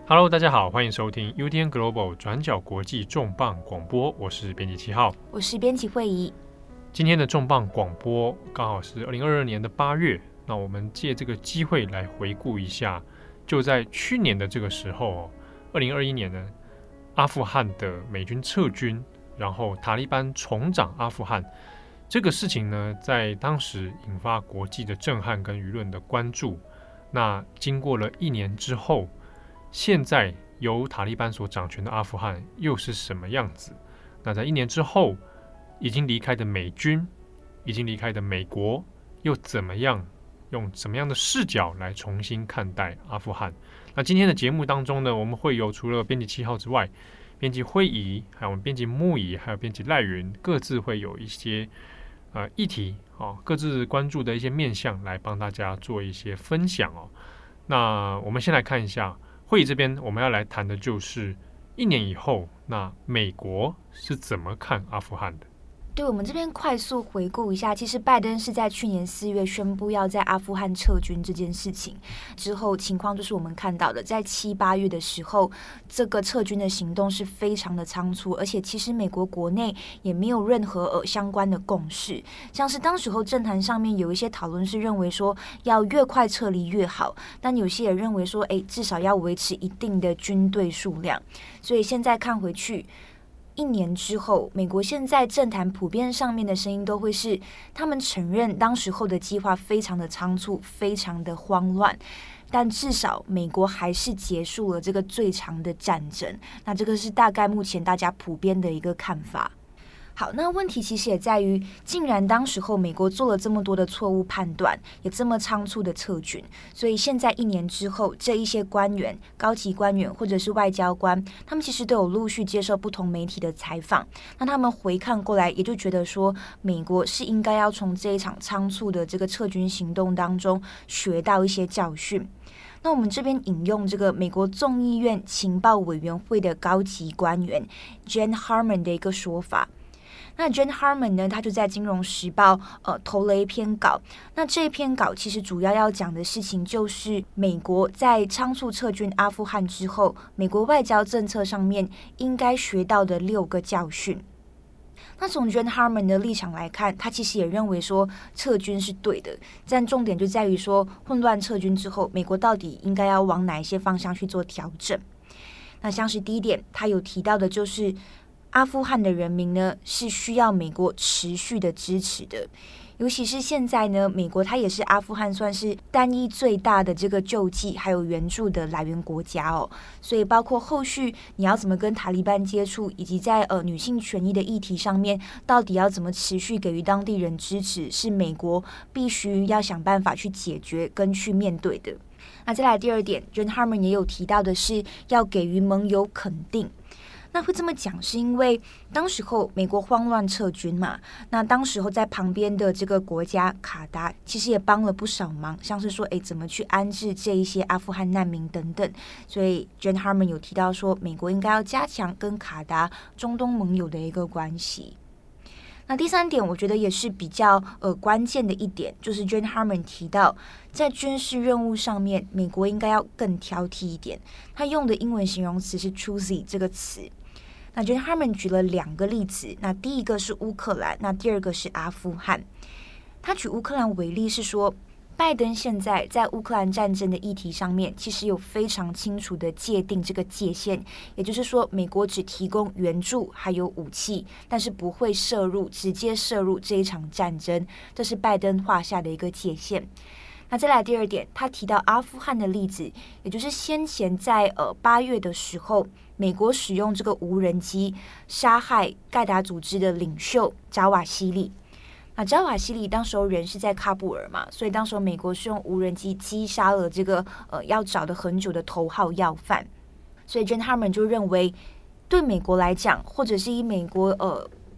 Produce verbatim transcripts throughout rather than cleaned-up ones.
Hello， 大家好，欢迎收听 U T N Global 转角国际重磅广播，我是编辑七号， 我是编辑慧仪。 今天的重磅广播刚好是二零二二年的八月，那我们借这个机会来回顾一下，就在去年的这个时候，二零二一年呢，阿富汗的美军撤军，然后塔利班重掌阿富汗，这个事情呢，在当时引发国际的震撼跟舆论的关注。那经过了一年之后，现在由塔利班所掌权的阿富汗又是什么样子？那在一年之后，已经离开的美军，已经离开的美国，又怎么样用什么样的视角来重新看待阿富汗？那今天的节目当中呢，我们会有除了编辑七号之外，编辑慧仪，还有我们编辑木仪，还有编辑赖云，各自会有一些呃议题哦，各自关注的一些面向来帮大家做一些分享哦。那我们先来看一下。会议这边我们要来谈的就是一年以后，那美国是怎么看阿富汗的？ 对，我们这边快速回顾一下，其实拜登是在去年四月宣布要在阿富汗撤军这件事情之后，情况就是我们看到的，在七八月的时候，这个撤军的行动是非常的仓促，而且其实美国国内也没有任何呃相关的共识，像是当时候政坛上面有一些讨论是认为说要越快撤离越好，但有些也认为说，哎，至少要维持一定的军队数量，所以现在看回去。一年之后，美国现在政坛普遍上面的声音都会是，他们承认当时候的计划非常的仓促，非常的慌乱，但至少美国还是结束了这个最长的战争。那这个是大概目前大家普遍的一个看法。好，那问题其实也在于，竟然当时候美国做了这么多的错误判断，也这么仓促的撤军，所以现在一年之后，这一些官员、高级官员或者是外交官，他们其实都有陆续接受不同媒体的采访。那他们回看过来，也就觉得说，美国是应该要从这一场仓促的这个撤军行动当中学到一些教训。那我们这边引用这个美国众议院情报委员会的高级官员 Jane Harman 的一个说法。那 Jane Harman 呢，他就在《金融时报》呃投了一篇稿。那这篇稿其实主要要讲的事情就是美国在仓促撤军阿富汗之后，美国外交政策上面应该学到的六个教训。那从 Jane Harman 的立场来看，他其实也认为说撤军是对的，但重点就在于说混乱撤军之后，美国到底应该要往哪一些方向去做调整。那像是第一点，他有提到的就是阿富汗的人民呢，是需要美国持续的支持的，尤其是现在呢，美国它也是阿富汗算是单一最大的这个救济还有援助的来源国家哦，所以包括后续你要怎么跟塔利班接触，以及在呃女性权益的议题上面，到底要怎么持续给予当地人支持，是美国必须要想办法去解决跟去面对的。那再来第二点 ，Jane Harman 也有提到的是要给予盟友肯定。那会这么讲，是因为当时候美国慌乱撤军嘛，那当时候在旁边的这个国家卡达，其实也帮了不少忙，像是说，哎，怎么去安置这一些阿富汗难民等等。所以 Jane Harman 有提到说，美国应该要加强跟卡达、中东盟友的一个关系。那第三点，我觉得也是比较呃关键的一点，就是 Jane Harman 提到，在军事任务上面，美国应该要更挑剔一点。他用的英文形容词是 choosy 这个词。那 Jane Harman 举了两个例子，那第一个是乌克兰，那第二个是阿富汗。他举乌克兰为例是说，拜登现在在乌克兰战争的议题上面，其实有非常清楚的界定这个界限，也就是说，美国只提供援助还有武器，但是不会涉入直接涉入这一场战争，这是拜登画下的一个界限。那再来第二点，他提到阿富汗的例子，也就是先前在呃八月的时候，美国使用这个无人机杀害盖达组织的领袖扎瓦希里。那扎瓦希里当时候人是在喀布尔嘛，所以当时候美国是用无人机击杀了这个呃要找的很久的头号要犯。所以 Jane Harman 就认为，对美国来讲，或者是以美国呃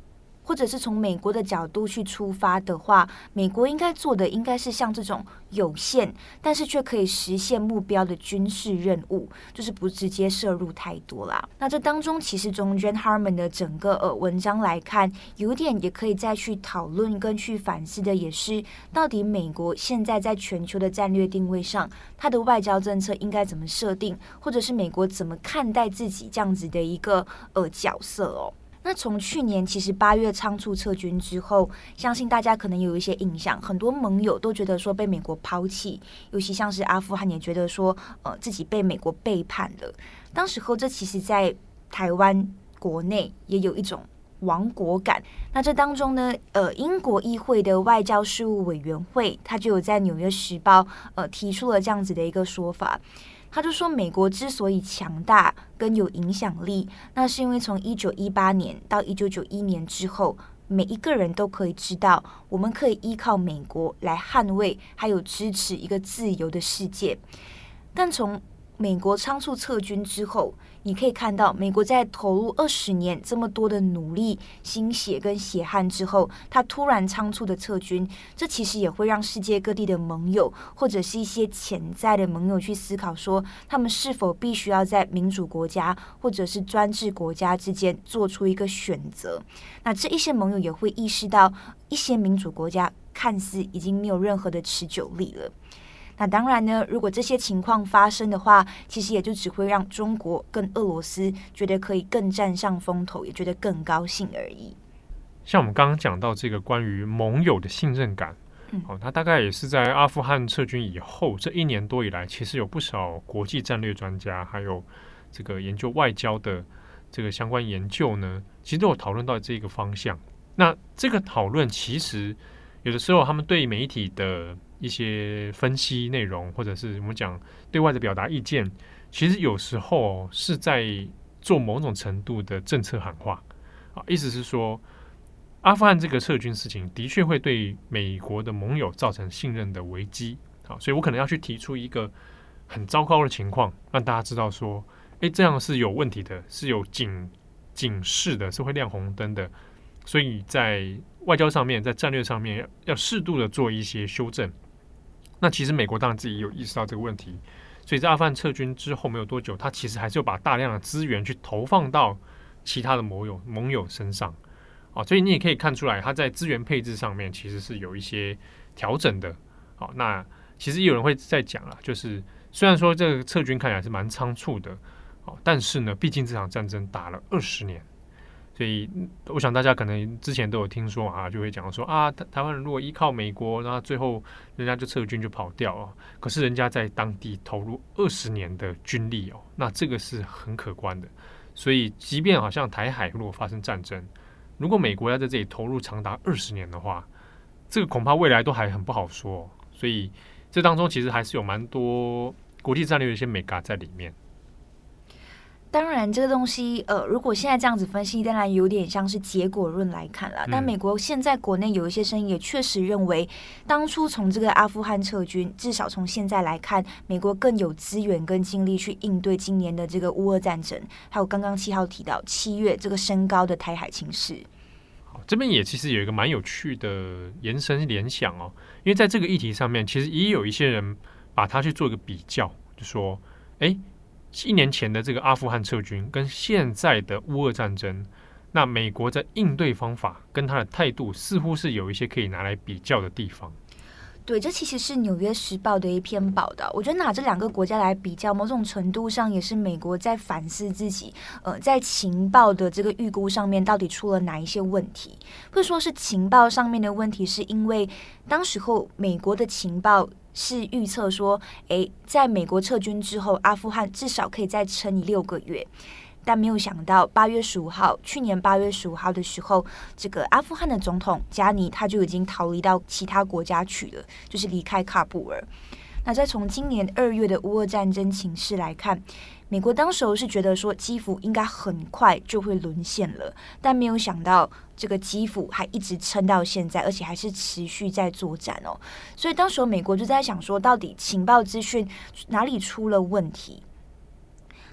或者是从美国的角度去出发的话，美国应该做的应该是像这种有限但是却可以实现目标的军事任务，就是不直接涉入太多啦。那这当中其实从 Jen Harman 的整个呃文章来看，有点也可以再去讨论跟去反思的也是，到底美国现在在全球的战略定位上，它的外交政策应该怎么设定，或者是美国怎么看待自己这样子的一个呃角色哦。那从去年其实八月仓促撤军之后，相信大家可能有一些印象，很多盟友都觉得说被美国抛弃，尤其像是阿富汗也觉得说呃自己被美国背叛了。当时候这其实在台湾国内也有一种亡国感。那这当中呢，呃，英国议会的外交事务委员会，他就有在《纽约时报》呃提出了这样子的一个说法。他就说，美国之所以强大跟有影响力，那是因为从一九一八年到一九九一年之后，每一个人都可以知道，我们可以依靠美国来捍卫还有支持一个自由的世界。但从美国仓促撤军之后，你可以看到美国在投入二十年这么多的努力、心血跟血汗之后，他突然仓促的撤军，这其实也会让世界各地的盟友或者是一些潜在的盟友去思考说，他们是否必须要在民主国家或者是专制国家之间做出一个选择。那这一些盟友也会意识到，一些民主国家看似已经没有任何的持久力了。那当然呢，如果这些情况发生的话，其实也就只会让中国跟俄罗斯觉得可以更占上风头，也觉得更高兴而已。 像我们刚刚讲到这个关于盟友的信任感，嗯哦、它大概也是在阿富汗撤军以后这一年多以来，其实有不少国际战略专家还有这个研究外交的这个相关研究呢，其实都有讨论到这个方向。那这个讨论其实有的时候他们对媒体的一些分析内容，或者是我们讲对外的表达意见，其实有时候是在做某种程度的政策喊话啊，意思是说，阿富汗这个撤军事情的确会对美国的盟友造成信任的危机啊，所以我可能要去提出一个很糟糕的情况，让大家知道说，哎，这样是有问题的，是有警警示的，是会亮红灯的，所以在外交上面，在战略上面要要适度的做一些修正。那其实美国当然自己也有意识到这个问题，所以在阿富汗撤军之后没有多久，他其实还是有把大量的资源去投放到其他的盟友盟友身上啊，所以你也可以看出来，他在资源配置上面其实是有一些调整的。好，那其实也有人会在讲了，就是虽然说这个撤军看起来是蛮仓促的，但是呢，毕竟这场战争打了二十年。所以我想大家可能之前都有听说啊，就会讲说啊，台湾人如果依靠美国，然后最后人家就撤军就跑掉了。可是人家在当地投入二十年的军力哦，那这个是很可观的。所以即便好像台海如果发生战争，如果美国要在这里投入长达二十年的话，这个恐怕未来都还很不好说哦。所以这当中其实还是有蛮多国际战略的一些美感在里面。 当然这个东西呃，如果现在这样子分析，当然有点像是结果论来看啦。但美国现在国内有一些声音也确实认为，当初从这个阿富汗撤军，至少从现在来看，美国更有资源跟精力去应对今年的这个乌俄战争，还有刚刚七号提到七月这个升高的台海情势。 好，这边也其实有一个蛮有趣的延伸联想哦，因为在这个议题上面，其实也有一些人把它去做一个比较，就说，哎，一年前的这个阿富汗撤军跟现在的乌俄战争，那美国在应对方法跟他的态度似乎是有一些可以拿来比较的地方。 对，这其实是《纽约时报》的一篇报道。我觉得拿这两个国家来比较，某种程度上也是美国在反思自己，呃，在情报的这个预估上面到底出了哪一些问题，或者说是情报上面的问题，是因为当时候美国的情报是预测说，诶，在美国撤军之后，阿富汗至少可以再撑六个月。但没有想到，八月十五号，去年八月十五号的时候，这个阿富汗的总统加尼他就已经逃离到其他国家去了，就是离开喀布尔。那再从今年二月的乌俄战争情势来看，美国当时是觉得说基辅应该很快就会沦陷了，但没有想到这个基辅还一直撑到现在，而且还是持续在作战哦。所以当时美国就在想说，到底情报资讯哪里出了问题？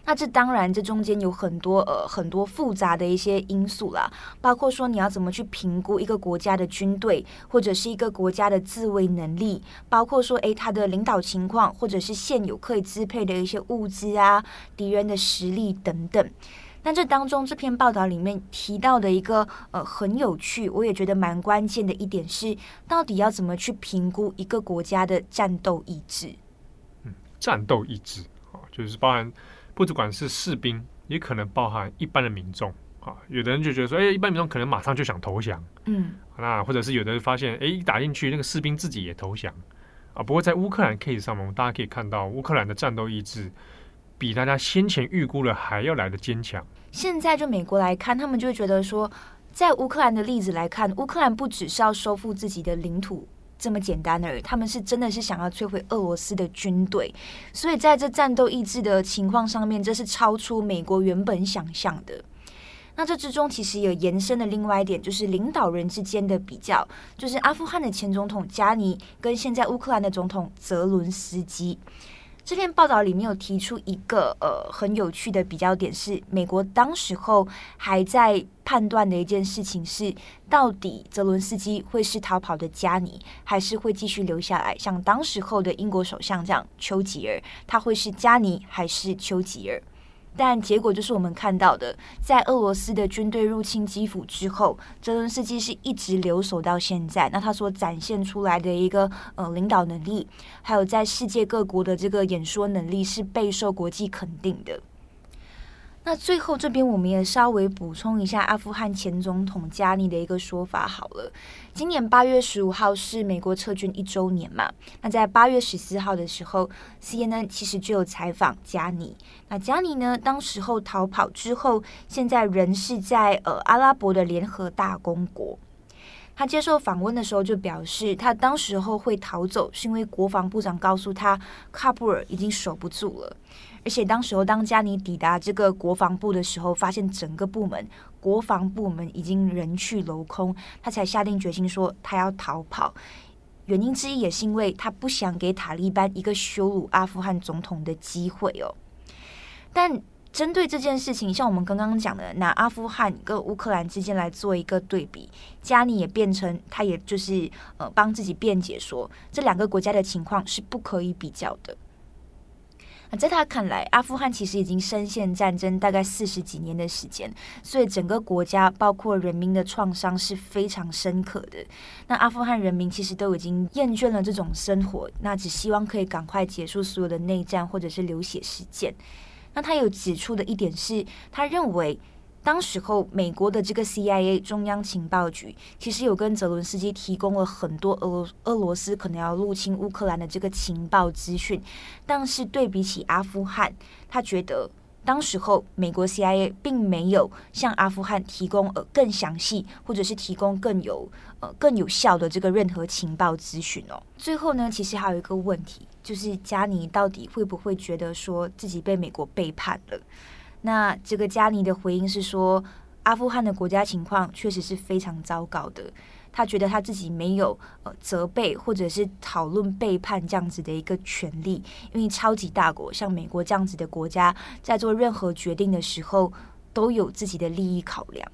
那这当然这中间有很多呃很多复杂的一些因素啦，包括说你要怎么去评估一个国家的军队或者是一个国家的自卫能力，包括说诶它的领导情况，或者是现有可以支配的一些物资啊，敌人的实力等等。那这当中这篇报道里面提到的一个呃很有趣，我也觉得蛮关键的一点是，到底要怎么去评估一个国家的战斗意志？ 嗯，战斗意志啊，就是包含不只管是士兵，也可能包含一般的民众啊。有的人就觉得说，哎，一般民众可能马上就想投降，嗯，那或者是有的人发现，哎，一打进去那个士兵自己也投降啊。不过在乌克兰 case 上面，大家可以看到乌克兰的战斗意志比大家先前预估的还要来的坚强。 现在就美国来看，他们就会觉得说，在乌克兰的例子来看，乌克兰不只是要收复自己的领土这么简单而已，他们是真的是想要摧毁俄罗斯的军队，所以在这战斗意志的情况上面，这是超出美国原本想象的。那这之中其实有延伸的另外一点，就是领导人之间的比较，就是阿富汗的前总统加尼跟现在乌克兰的总统泽伦斯基。这篇报道里面有提出一个呃很有趣的比较点，是美国当时候还在判断的一件事情是，到底泽伦斯基会是逃跑的加尼，还是会继续留下来，像当时候的英国首相这样丘吉尔，他会是加尼还是丘吉尔？但结果就是我们看到的，在俄罗斯的军队入侵基辅之后，泽伦斯基是一直留守到现在。那他所展现出来的一个呃领导能力，还有在世界各国的这个演说能力，是备受国际肯定的。那最后这边我们也稍微补充一下阿富汗前总统加尼的一个说法好了。今年八月十五号是美国撤军一周年嘛，那在八月十四号的时候 C N N 其实就有采访加尼。那加尼呢，当时候逃跑之后，现在人是在呃阿拉伯的联合大公国。他接受访问的时候就表示，他当时候会逃走是因为国防部长告诉他喀布尔已经守不住了。而且当时候当加尼抵达这个国防部的时候，发现整个部门国防部门已经人去楼空，他才下定决心说他要逃跑。原因之一也是因为他不想给塔利班一个羞辱阿富汗总统的机会哦。但针对这件事情，像我们刚刚讲的，拿阿富汗跟乌克兰之间来做一个对比，加尼也变成他也就是呃帮自己辩解说，这两个国家的情况是不可以比较的。在他看来，阿富汗其实已经深陷战争大概四十几年的时间，所以整个国家包括人民的创伤是非常深刻的。那阿富汗人民其实都已经厌倦了这种生活，那只希望可以赶快结束所有的内战或者是流血事件。那他有指出的一点是，他认为当时候美国的这个 C I A 中央情报局其实有跟泽伦斯基提供了很多俄罗俄罗斯可能要入侵乌克兰的这个情报资讯，但是对比起阿富汗，他觉得当时候美国 C I A 并没有向阿富汗提供呃更详细或者是提供更有呃更有效的这个任何情报资讯哦。最后呢，其实还有一个问题，就是加尼到底会不会觉得说自己被美国背叛了？那这个加尼的回应是说，阿富汗的国家情况确实是非常糟糕的。他觉得他自己没有呃责备或者是讨论背叛这样子的一个权利，因为超级大国像美国这样子的国家，在做任何决定的时候都有自己的利益考量。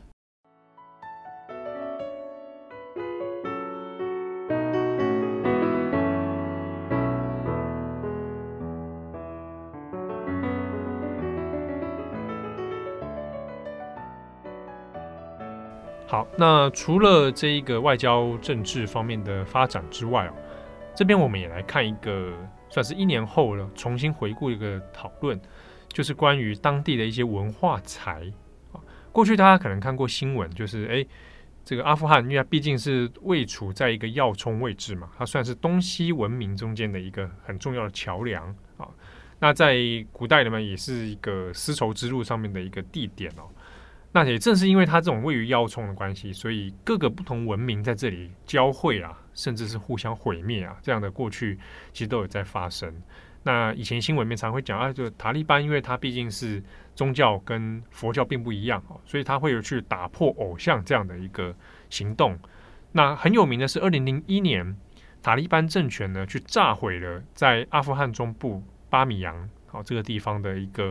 好，那除了这一个外交政治方面的发展之外哦，这边我们也来看一个算是一年后了，重新回顾一个讨论，就是关于当地的一些文化财。过去大家可能看过新闻，就是哎，这个阿富汗，因为它毕竟是位处在一个要冲位置嘛，它算是东西文明中间的一个很重要的桥梁啊。那在古代里面也是一个丝绸之路上面的一个地点哦。那也正是因为它这种位于要冲的关系，所以各个不同文明在这里交汇啊，甚至是互相毁灭啊，这样的过去其实都有在发生。那以前新闻里面常会讲啊，就塔利班，因为它毕竟是宗教跟佛教并不一样，所以它会有去打破偶像这样的一个行动。那很有名的是二零零一年，塔利班政权呢去炸毁了在阿富汗中部巴米扬好这个地方的一个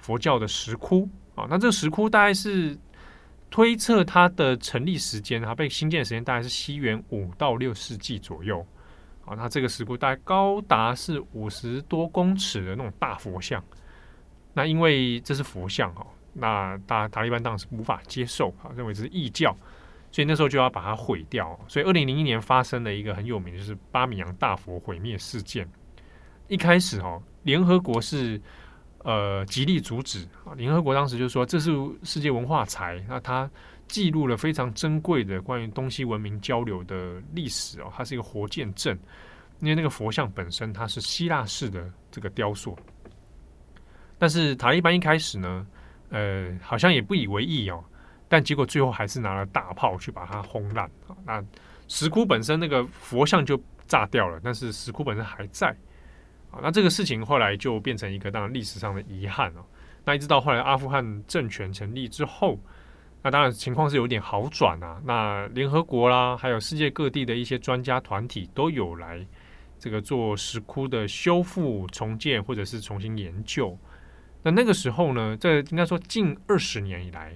佛教的石窟啊。那这个石窟大概是推测它的成立时间，它被兴建的时间大概是西元五到六世纪左右。啊，那这个石窟大概高达是五十多公尺的那种大佛像。那因为这是佛像哦，那大塔利班当然是无法接受啊，认为这是异教，所以那时候就要把它毁掉。所以二零零一年发生了一个很有名的，就是巴米扬大佛毁灭事件。一开始哦，联合国是呃极力阻止啊，联合国当时就说这是世界文化财，那它记录了非常珍贵的关于东西文明交流的历史哦，它是一个活见证。因为那个佛像本身它是希腊式的这个雕塑，但是塔利班一开始呢，呃，好像也不以为意哦，但结果最后还是拿了大炮去把它轰烂啊。那石窟本身那个佛像就炸掉了，但是石窟本身还在啊。那这个事情后来就变成一个当然历史上的遗憾哦。那一直到后来阿富汗政权成立之后，那当然情况是有点好转啊。那联合国啦，还有世界各地的一些专家团体都有来这个做石窟的修复、重建或者是重新研究。那那个时候呢，这应该说近二十年以来，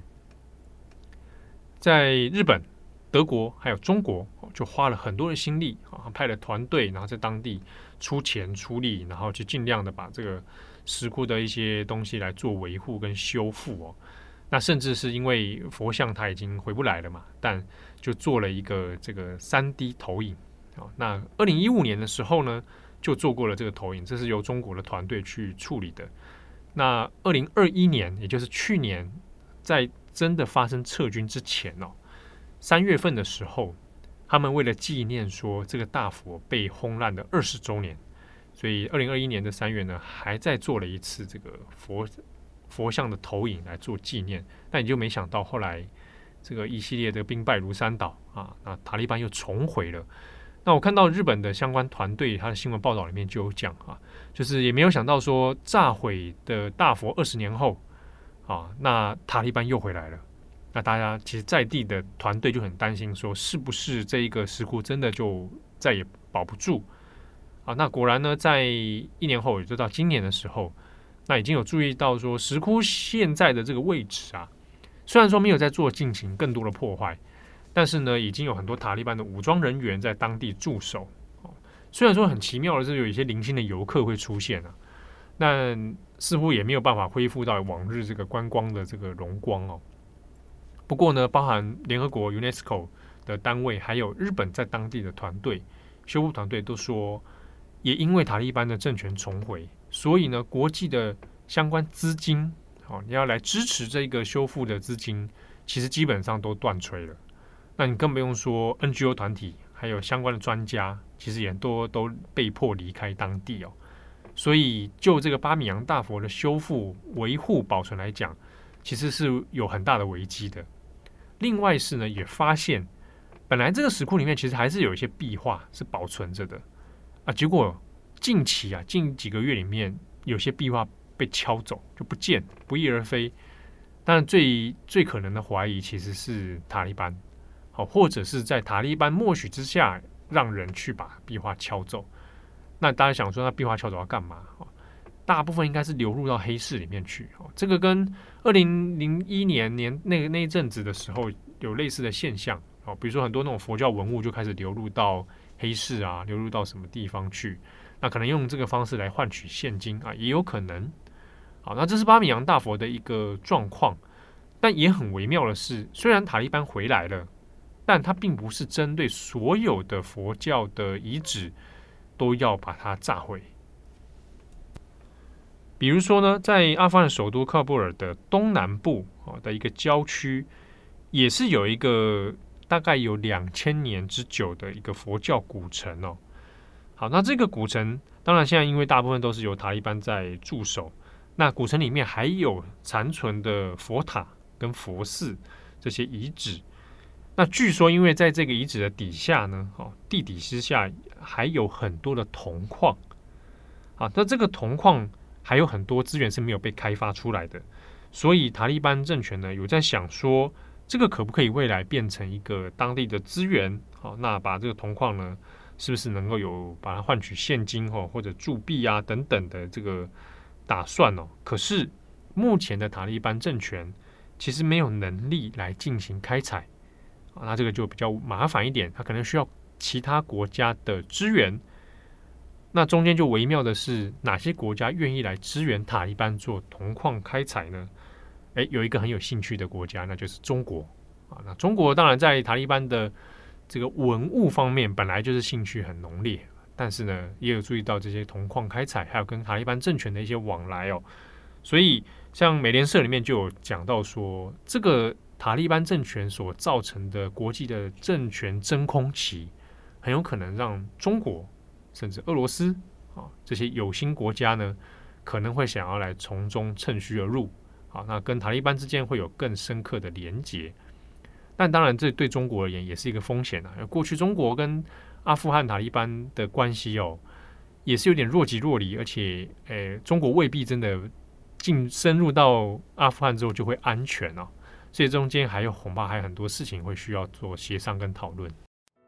在日本、德国还有中国，就花了很多的心力啊，派了团队，然后在当地出钱出力，然后去尽量的把这个石窟的一些东西来做维护跟修复哦。那甚至是因为佛像它已经回不来了嘛，但就做了一个这个 三 D 投影。那二零一五年的时候呢，就做过了这个投影，这是由中国的团队去处理的。那二零二一年，也就是去年，在真的发生撤军之前哦，三月份的时候，他们为了纪念说这个大佛被轰烂的二十周年，所以二零二一年的三月呢，还在做了一次这个佛佛像的投影来做纪念。但你就没想到后来这个一系列的兵败如山倒啊，那塔利班又重回了。那我看到日本的相关团队，他的新闻报道里面就有讲啊，就是也没有想到说炸毁的大佛二十年后啊，那塔利班又回来了。那大家其实在地的团队就很担心说，是不是这一个石窟真的就再也保不住啊？那果然呢，在一年后，也就到今年的时候，那已经有注意到说，石窟现在的这个位置啊，虽然说没有在做进行更多的破坏，但是呢，已经有很多塔利班的武装人员在当地驻守。哦、虽然说很奇妙的是，有一些零星的游客会出现啊，那似乎也没有办法恢复到往日这个观光的这个荣光哦。不过呢，包含联合国 UNESCO 的单位，还有日本在当地的团队修复团队都说，也因为塔利班的政权重回，所以呢，国际的相关资金，哦，你要来支持这个修复的资金，其实基本上都断炊了。那你更不用说 N G O 团体，还有相关的专家，其实也都都被迫离开当地哦。所以就这个巴米扬大佛的修复、维护、保存来讲，其实是有很大的危机的。另外是呢，也发现本来这个石窟里面其实还是有一些壁画是保存着的啊，结果近期啊，近几个月里面，有些壁画被敲走，就不见，不翼而飞。当然最最可能的怀疑其实是塔利班。好，或者是在塔利班默许之下，让人去把壁画敲走。那大家想说，那壁画敲走要干嘛？大部分应该是流入到黑市里面去。这个跟二零零一年年那个那一阵子的时候有类似的现象。比如说很多那种佛教文物就开始流入到黑市啊，流入到什么地方去？那可能用这个方式来换取现金啊，也有可能。好，那这是巴米扬大佛的一个状况。但也很微妙的是，虽然塔利班回来了，但它并不是针对所有的佛教的遗址都要把它炸毁。比如说呢，在阿富汗首都喀布尔的东南部的一个郊区，也是有一个大概有两千年之久的一个佛教古城哦。好，那这个古城当然现在因为大部分都是由塔利班在驻守，那古城里面还有残存的佛塔跟佛寺这些遗址。那据说，因为在这个遗址的底下呢，哦，地底之下还有很多的铜矿，啊，那这个铜矿还有很多资源是没有被开发出来的，所以塔利班政权呢有在想说，这个可不可以未来变成一个当地的资源？好，那把这个铜矿呢，是不是能够有把它换取现金哦，或者铸币啊等等的这个打算哦？可是目前的塔利班政权其实没有能力来进行开采，啊，那这个就比较麻烦一点，它可能需要其他国家的支援。那中间就微妙的是，哪些国家愿意来支援塔利班做铜矿开采呢？诶，有一个很有兴趣的国家，那就是中国啊。那中国当然在塔利班的这个文物方面本来就是兴趣很浓烈，但是呢，也有注意到这些铜矿开采，还有跟塔利班政权的一些往来哦。所以，像美联社里面就有讲到说，这个塔利班政权所造成的国际的政权真空期，很有可能让中国甚至俄罗斯啊这些有心国家呢，可能会想要来从中趁虚而入啊，那跟塔利班之间会有更深刻的连结。但当然，这对中国而言也是一个风险啊。过去中国跟阿富汗塔利班的关系哦，也是有点若即若离，而且，诶，中国未必真的进深入到阿富汗之后就会安全哦，所以中间还有恐怕还有很多事情会需要做协商跟讨论。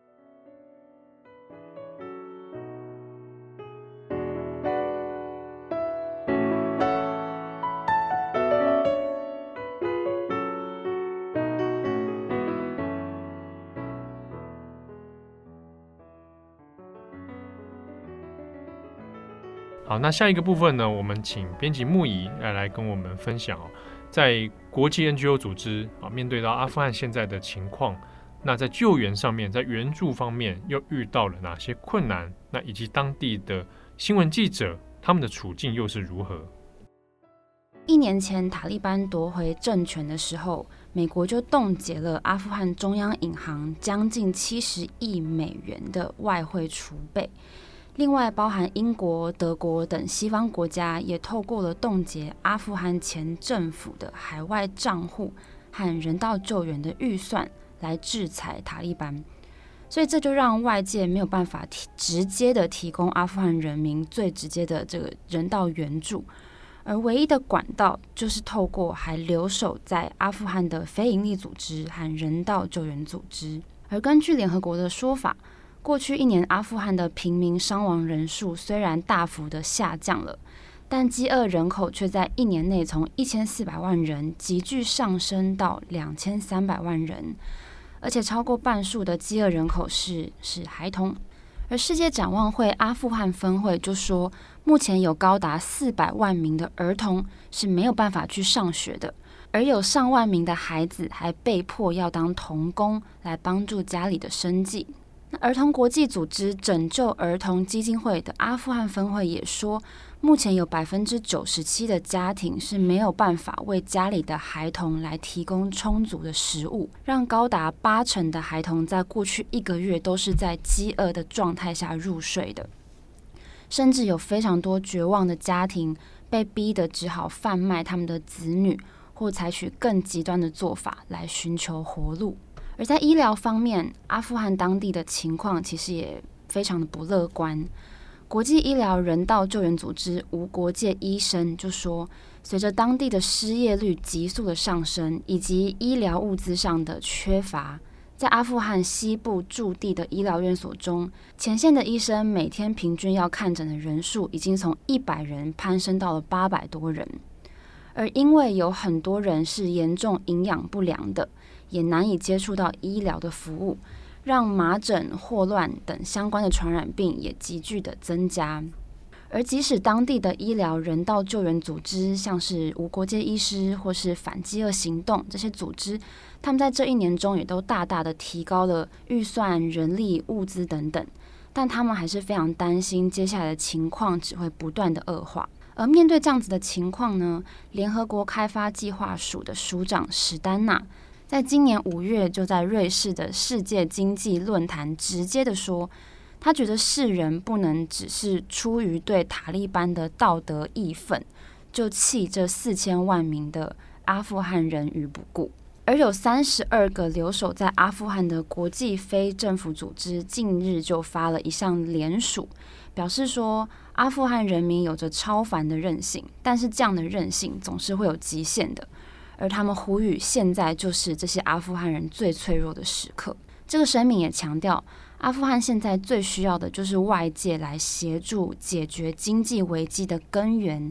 好，那下一个部分呢，我们请编辑木仪来来跟我们分享哦，在国际 N G O 组织啊，面对到阿富汗现在的情况，那在救援上面，在援助方面又遇到了哪些困难？那以及当地的新闻记者他们的处境又是如何？ 一年前塔利班夺回政权的时候，美国就冻结了阿富汗中央银行将近七十亿美元的外汇储备。另外，包含英国、德国等西方国家也透过了冻结阿富汗前政府的海外账户和人道救援的预算来制裁塔利班，所以这就让外界没有办法提直接的提供阿富汗人民最直接的这个人道援助，而唯一的管道就是透过还留守在阿富汗的非营利组织和人道救援组织。而根据联合国的说法，过去一年，阿富汗的平民伤亡人数虽然大幅的下降了，但饥饿人口却在一年内从一千四百万人急剧上升到两千三百万人，而且超过半数的饥饿人口是是孩童。而世界展望会阿富汗分会就说，目前有高达四百万名的儿童是没有办法去上学的，而有上万名的孩子还被迫要当童工来帮助家里的生计。那儿童国际组织拯救儿童基金会的阿富汗分会也说，目前有 百分之九十七 的家庭是没有办法为家里的孩童来提供充足的食物，让高达八成的孩童在过去一个月都是在饥饿的状态下入睡的，甚至有非常多绝望的家庭被逼得只好贩卖他们的子女，或采取更极端的做法来寻求活路。而在医疗方面，阿富汗当地的情况其实也非常的不乐观。国际医疗人道救援组织无国界医生就说，随着当地的失业率急速的上升，以及医疗物资上的缺乏，在阿富汗西部驻地的医疗院所中，前线的医生每天平均要看诊的人数已经从一百人攀升到了八百多人。而因为有很多人是严重营养不良的，也难以接触到医疗的服务，让麻疹、霍乱等相关的传染病也急剧的增加。而即使当地的医疗人道救援组织，像是无国界医师或是反饥饿行动这些组织，他们在这一年中也都大大的提高了预算、人力、物资等等，但他们还是非常担心接下来的情况只会不断的恶化。而面对这样子的情况呢，联合国开发计划署的署长史丹纳在今年五月就在瑞士的世界经济论坛直接的说，他觉得世人不能只是出于对塔利班的道德义愤，就弃这四千万名的阿富汗人于不顾。而有三十二个留守在阿富汗的国际非政府组织近日就发了一项联署，表示说阿富汗人民有着超凡的韧性，但是这样的韧性总是会有极限的，而他们呼吁现在就是这些阿富汗人最脆弱的时刻。这个声明也强调，阿富汗现在最需要的就是外界来协助解决经济危机的根源，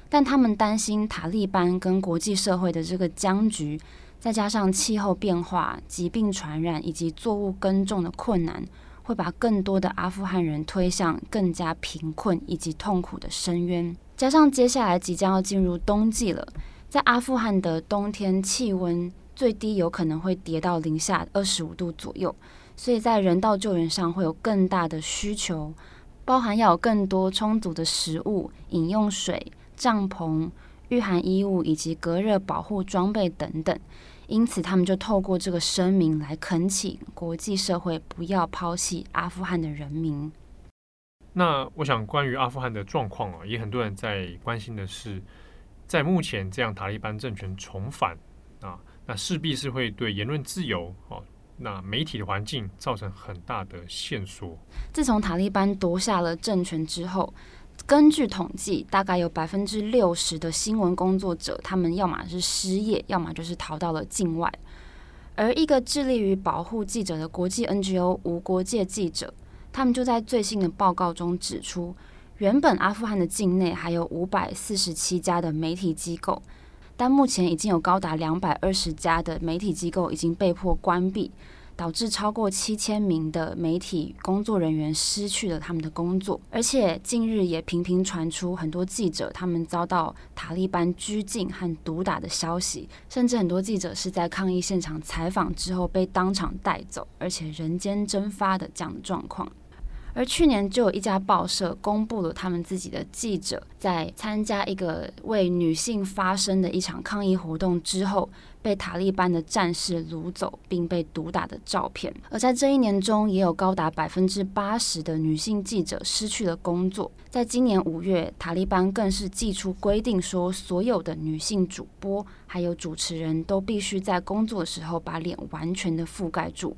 但他们担心塔利班跟国际社会的这个僵局，再加上气候变化、疾病传染以及作物耕种的困难，会把更多的阿富汗人推向更加贫困以及痛苦的深渊。加上接下来即将要进入冬季了，在阿富汗的冬天气温最低有可能会跌到零下二十五度左右，所以在人道救援上会有更大的需求，包含要有更多充足的食物、饮用水、帐篷、御寒衣物以及隔热保护装备等等。因此他们就透过这个声明来恳请国际社会不要抛弃阿富汗的人民。 那我想关于阿富汗的状况、啊、也很多人在关心的是，在目前这样塔利班政权重返啊，那势必是会对言论自由、啊、那媒体的环境造成很大的限缩。 自从塔利班夺下了政权之后，根据统计，大概有百分之六十的新闻工作者，他们要么是失业，要么就是逃到了境外。而一个致力于保护记者的国际 N G O 无国界记者，他们就在最新的报告中指出，原本阿富汗的境内还有五百四十七家的媒体机构，但目前已经有高达两百二十家的媒体机构已经被迫关闭，导致超过七千名的媒体工作人员失去了他们的工作。而且近日也频频传出很多记者他们遭到塔利班拘禁和毒打的消息，甚至很多记者是在抗议现场采访之后被当场带走，而且人间蒸发的这样的状况。而去年就有一家报社公布了他们自己的记者在参加一个为女性发声的一场抗议活动之后，被塔利班的战士掳走并被毒打的照片。而在这一年中，也有高达百分之八十的女性记者失去了工作。在今年五月，塔利班更是祭出规定，说所有的女性主播还有主持人都必须在工作的时候把脸完全的覆盖住。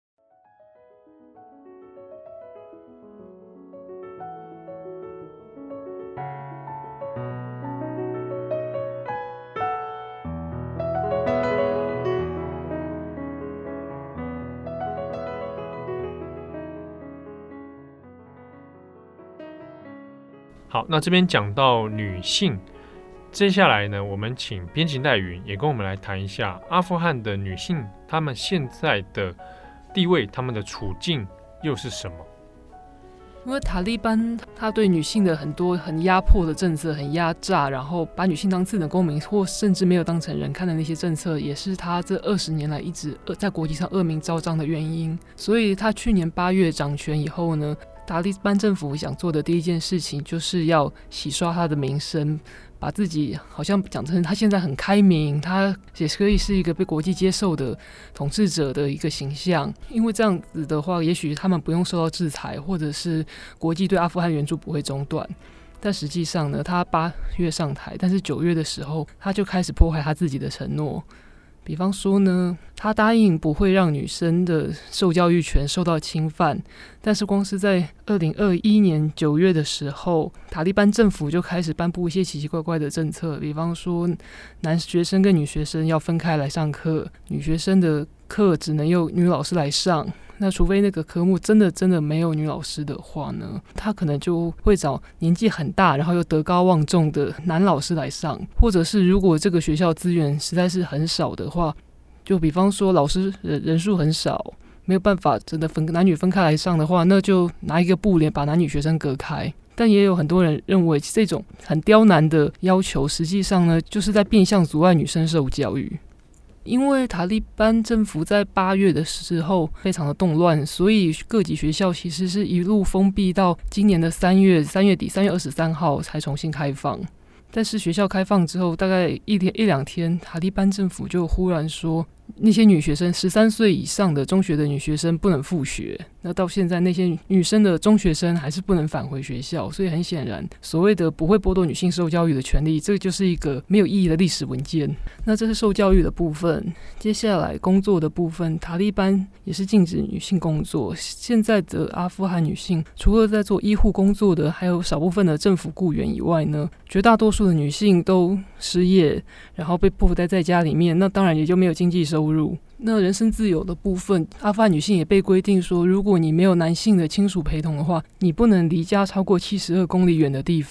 好，那这边讲到女性，接下来呢，我们请编辑戴云也跟我们来谈一下阿富汗的女性，她们现在的地位，她们的处境又是什么？ 因为塔利班他对女性的很多很压迫的政策，很压榨，然后把女性当次等公民或甚至没有当成人看的那些政策，也是他这二十年来一直在国际上恶名昭彰的原因。所以他去年八月掌权以后呢，塔利班政府想做的第一件事情就是要洗刷他的名声，把自己好像讲成他现在很开明，他也可以是一个被国际接受的统治者的一个形象。因为这样子的话，也许他们不用受到制裁，或者是国际对阿富汗援助不会中断。但实际上呢，他八月上台，但是九月的时候他就开始破坏他自己的承诺。比方说呢，他答应不会让女生的受教育权受到侵犯，但是光是在二零二一年九月的时候，塔利班政府就开始颁布一些奇奇怪怪的政策，比方说男学生跟女学生要分开来上课，女学生的课只能由女老师来上，那除非那个科目真的真的没有女老师的话呢，他可能就会找年纪很大然后又德高望重的男老师来上，或者是如果这个学校资源实在是很少的话，就比方说老师人数很少，没有办法真的分男女分开来上的话，那就拿一个布帘把男女学生隔开。但也有很多人认为这种很刁难的要求实际上呢，就是在变相阻碍女生受教育。因为塔利班政府在八月的时候非常的动乱，所以各级学校其实是一路封闭到今年的三月三月底三月二十三号才重新开放。但是学校开放之后大概一天一两天，塔利班政府就忽然说那些女学生十三岁以上的中学的女学生不能复学，那到现在那些女生的中学生还是不能返回学校，所以很显然所谓的不会剥夺女性受教育的权利，这就是一个没有意义的历史文件。那这是受教育的部分。接下来工作的部分，塔利班也是禁止女性工作。现在的阿富汗女性除了在做医护工作的还有少部分的政府雇员以外呢，绝大多数的女性都失业，然后被迫待在家里面，那当然也就没有经济收入。那人身自由的部分，阿富汗女性也被规定说，如果你没有男性的亲属陪同的话，你不能离家超过七十二公里远的地方。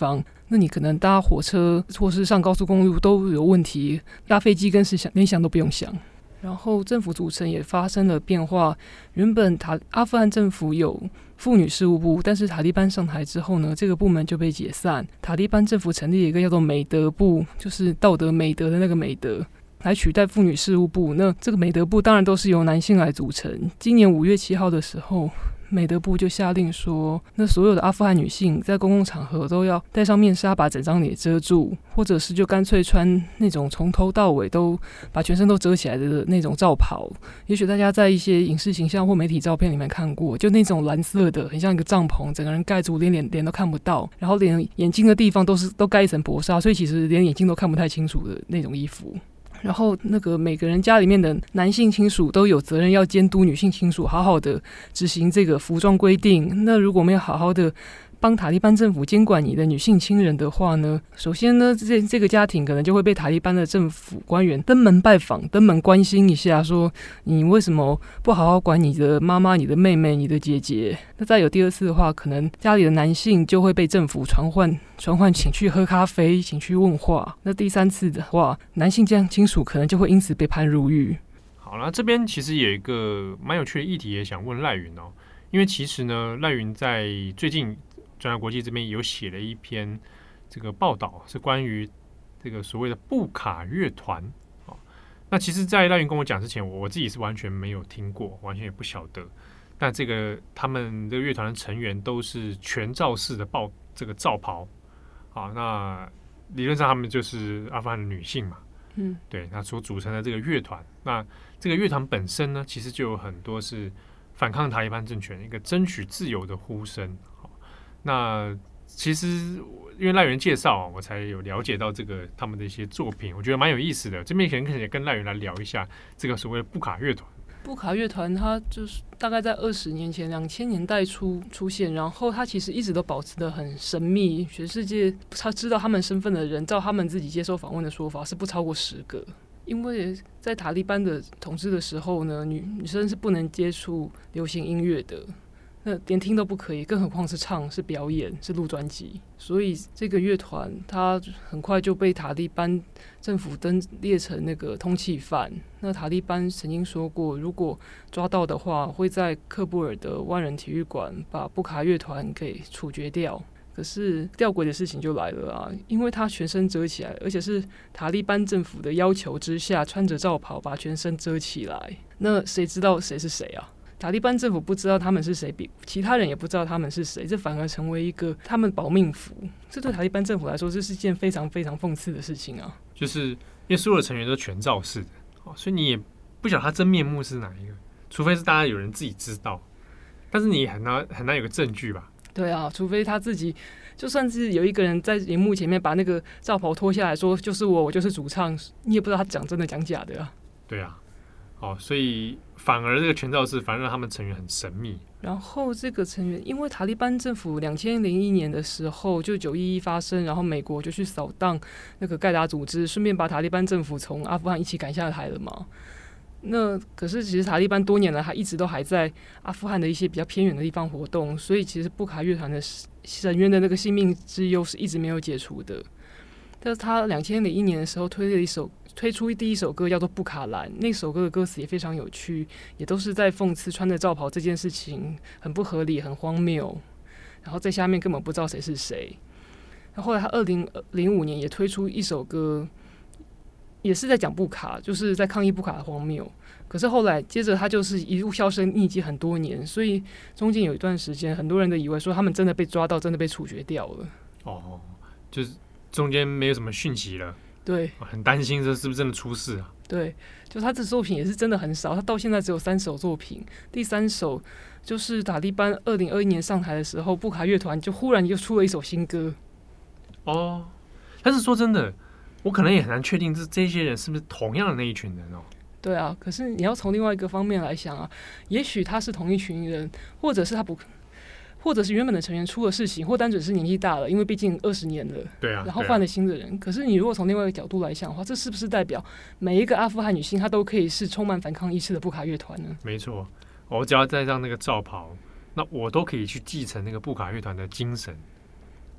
那你可能搭火车或是上高速公路都有问题，搭飞机更是想连想都不用想。然后政府组成也发生了变化，原本塔阿富汗政府有妇女事务部，但是塔利班上台之后呢，这个部门就被解散。塔利班政府成立了一个叫做美德部，就是道德美德的那个美德，来取代妇女事务部。那这个美德部当然都是由男性来组成。今年五月七号的时候，美德部就下令说，那所有的阿富汗女性在公共场合都要戴上面纱，把整张脸遮住，或者是就干脆穿那种从头到尾都把全身都遮起来的那种罩袍。也许大家在一些影视形象或媒体照片里面看过，就那种蓝色的，很像一个帐篷，整个人盖住，连脸脸都看不到，然后连眼睛的地方都是都盖一层薄纱，所以其实连眼睛都看不太清楚的那种衣服。然后那个每个人家里面的男性亲属都有责任要监督女性亲属好好的执行这个服装规定。那如果没有好好的帮塔利班政府监管你的女性亲人的话呢，首先呢，这这个家庭可能就会被塔利班的政府官员登门拜访，登门关心一下，说你为什么不好好管你的妈妈、你的妹妹、你的姐姐。那再有第二次的话，可能家里的男性就会被政府传唤传唤请去喝咖啡，请去问话。那第三次的话，男性这样亲属可能就会因此被判入狱。 好了，这边其实有一个蛮有趣的议题，也想问赖云哦，因为其实呢，赖云在最近转角国际这边有写了一篇这个报道，是关于这个所谓的布卡乐团。那其实，在赖云跟我讲之前，我自己是完全没有听过，完全也不晓得。但这个他们这个乐团的成员都是全罩式的豹这个罩袍啊，那理论上他们就是阿富汗的女性嘛，嗯，对，那所组成的这个乐团，那这个乐团本身呢，其实就有很多是反抗塔利班政权、一个争取自由的呼声。那其实因为赖源介绍，我才有了解到这个他们的一些作品，我觉得蛮有意思的。这边可能也跟赖源来聊一下这个所谓的布卡乐团。 布卡乐团它就是大概在二十年前两千年代初出现，然后它其实一直都保持得很神秘，全世界他知道他们身份的人，照他们自己接受访问的说法是不超过十个。因为在塔利班的统治的时候呢，女女生是不能接触流行音乐的，那连听都不可以，更何况是唱、是表演、是录专辑。所以这个乐团它很快就被塔利班政府登列成那个通缉犯。那塔利班曾经说过，如果抓到的话，会在喀布尔的万人体育馆把布卡乐团给处决掉。可是吊诡的事情就来了啊，因为他全身遮起来，而且是塔利班政府的要求之下，穿着罩袍把全身遮起来。那谁知道谁是谁啊？塔利班政府不知道他们是谁，其他人也不知道他们是谁，这反而成为一个他们保命符。这对塔利班政府来说，这是件非常非常讽刺的事情啊！ 就是因为所有的成员都全罩式的，所以你也不晓得他真面目是哪一个，除非是大家有人自己知道，但是你很难很难有个证据吧？ 对啊，除非他自己，就算是有一个人在荧幕前面把那个罩袍脱下来说就是我，我就是主唱，你也不知道他讲真的讲假的啊。 对啊，哦，所以反而这个全罩式反而让他们成员很神秘。 然后这个成员，因为塔利班政府两千零一年的时候就九一一发生，然后美国就去扫荡那个盖达组织，顺便把塔利班政府从阿富汗一起赶下台了嘛。那可是其实塔利班多年来还一直都还在阿富汗的一些比较偏远的地方活动，所以其实布卡乐团的成员的那个性命之忧是一直没有解除的。但是他两千零一年的时候推了一首推出第一首歌叫做《布卡兰》，那首歌的歌词也非常有趣，也都是在讽刺穿着罩袍这件事情很不合理、很荒谬，然后在下面根本不知道谁是谁。然后后来他二零零五年也推出一首歌，也是在讲布卡，就是在抗议布卡的荒谬。可是后来接着他就是一路销声匿迹很多年，所以中间有一段时间，很多人都以为说他们真的被抓到，真的被处决掉了。 哦，就是中间没有什么讯息了。 对， 很担心这是不是真的出事啊？ 对，就他的作品也是真的很少，他到现在只有三首作品。第三首就是塔利班二零二一年上台的时候，布卡乐团就忽然又出了一首新歌。 哦，但是说真的，我可能也很难确定这这些人是不是同样的那一群人哦。 对啊，可是你要从另外一个方面来想啊，也许他是同一群人，或者是他不，或者是原本的成员出了事情，或单纯是年纪大了，因为毕竟二十年了， 对啊， 然后换了新的人。啊、可是你如果从另外一个角度来想的话，这是不是代表每一个阿富汗女性她都可以是充满反抗意识的布卡乐团呢？ 没错，我只要戴上那个罩袍，那我都可以去继承那个布卡乐团的精神。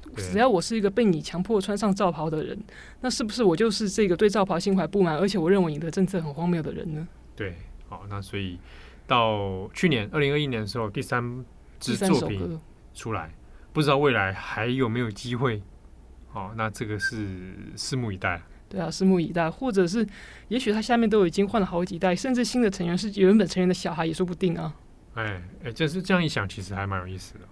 只要我是一个被你强迫穿上罩袍的人，那是不是我就是这个对罩袍心怀不满，而且我认为你的政策很荒谬的人呢？ 对，好，那所以到去年二零二一年的时候，第三支作品出来，不知道未来还有没有机会？好，那这个是拭目以待。 对啊，拭目以待，或者是也许他下面都已经换了好几代，甚至新的成员是原本成员的小孩也说不定啊。 哎哎，这是这样一想，其实还蛮有意思的。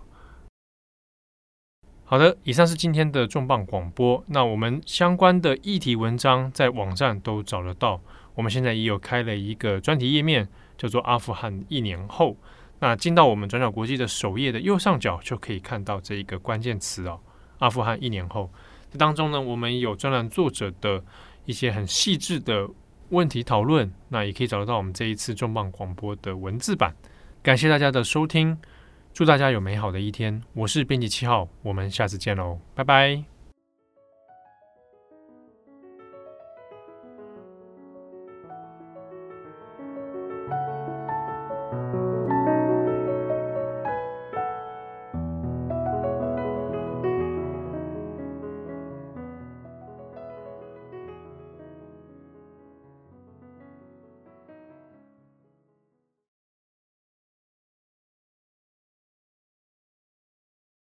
好的，以上是今天的重磅广播。那我们相关的议题文章在网站都找得到。我们现在也有开了一个专题页面，叫做阿富汗一年后。那进到我们转角国际的首页的右上角，就可以看到这一个关键词哦，阿富汗一年后。这当中呢，我们有专栏作者的一些很细致的问题讨论，那也可以找得到我们这一次重磅广播的文字版。感谢大家的收听，祝大家有美好的一天。我是编辑七号，我们下次见喽，拜拜。